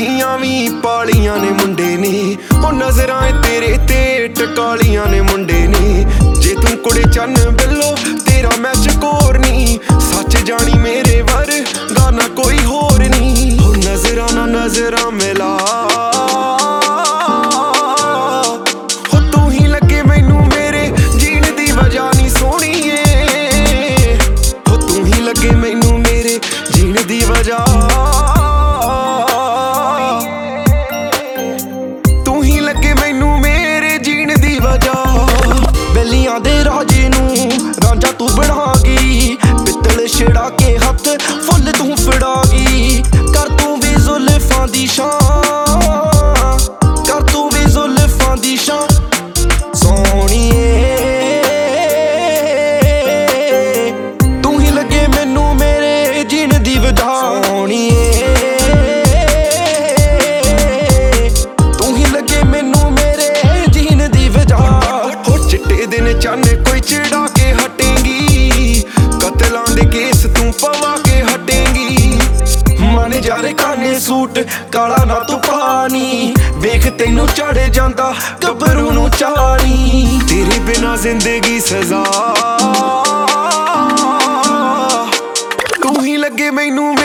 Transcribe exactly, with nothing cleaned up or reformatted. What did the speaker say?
ਕੁੜੀਆਂ ਵੀ ਪਾਲੀਆਂ ਨੇ ਮੁੰਡੇ ਨੇ, ਉਹ ਨਜ਼ਰਾਂ ਤੇਰੇ ਤੇ ਟਕਾਲੀਆਂ ਨੇ ਮੁੰਡੇ ਨੇ। ਜੇ ਤੂੰ ਕੁੜੇ ਚੰਨ ਬਿੱਲੋ ਤੇਰਾ ਮੈਚ ਕੋਰ ਨੀ, ਸੱਚ ਜਾਣੀ ਮੇਰੇ ਵਰਗਾ ਨਾ ਕੋਈ ਹੋਰ ਨੀ। ਉਹ ਨਜ਼ਰਾਂ ਨਾ ਨਜ਼ਰਾਂ ਮਿਲਾ, ਹੋ ਤੂੰ ਹੀ ਲੱਗੇ ਮੈਨੂੰ ਮੇਰੇ ਜੀਣ ਦੀ ਵਜ੍ਹਾ ਨੀ ਸੋਹਣੀਏ, ਹੋ ਤੂੰ ਹੀ ਲੱਗੇ ਮੈਨੂੰ ਮੇਰੇ ਜੀਣ ਦੀ ਵਜ੍ਹਾ, ਤੂੰ ਹੀ ਲੱਗੇ ਮੈਨੂੰ ਮੇਰੇ ਜੀਣ ਦੀ ਵਜ੍ਹਾ। ਬੇਲੀਆਂ ਦੇ ਰਾਜੇ ਨੂੰ ਰਾਂਝਾ ਤੂੰ ਬਣਾ ਗਈ, ਪਿੱਤਲ ਛੇੜਾ ਕੇ ਹੱਥ ਫੁੱਲ ਤੂੰ ਫੜਾ ਗਈ। ਕਰ ਤੂੰ ਵੀ ਜ਼ੁਲਫਾਂ ਦੀ ਸ਼ਾਨ, ਕਰ ਤੂੰ ਵੀ ਜ਼ੁਲਫਾਂ ਦੀ ਸ਼ਾਨ ਸੋਹਣੀਏ, ਤੂੰ ਹੀ ਲੱਗੇ ਮੈਨੂੰ ਮੇਰੇ ਜੀਣ ਦੀ ਵਜ੍ਹਾ ਸੋਹਣੀਏ, ਤੂੰ ਹੀ ਲੱਗੇ ਮੈਨੂੰ ਮੇਰੇ ਜੀਣ ਦੀ ਵਜ੍ਹਾ। ਹੋ ਚਿੱਟੇ ਦਿਨ ਚੰਨ ਕੋਈ ਚੜਾ ਕੇ ਹਟੇਂਗੀ, ਕਤਲਾਂ ਦੇ ਕੇਸ ਤੂੰ ਪਵਾ ਕੇ ਹਟੇਂਗੀ। ਮਨ ਜਾਰੇ ਖਾਨੇ ਸੂਟ ਕਾਲਾ ਨਾ ਤੂੰ ਪਾਣੀ, ਵੇਖ ਤੈਨੂੰ ਚੜ ਜਾਂਦਾ ਗੱਭਰੂ ਨੂੰ ਚਾਣੀ। ਤੇਰੇ ਬਿਨਾ ਜ਼ਿੰਦਗੀ ਸਜ਼ਾ, ਤੂੰ ਹੀ ਲੱਗੇ ਮੈਨੂੰ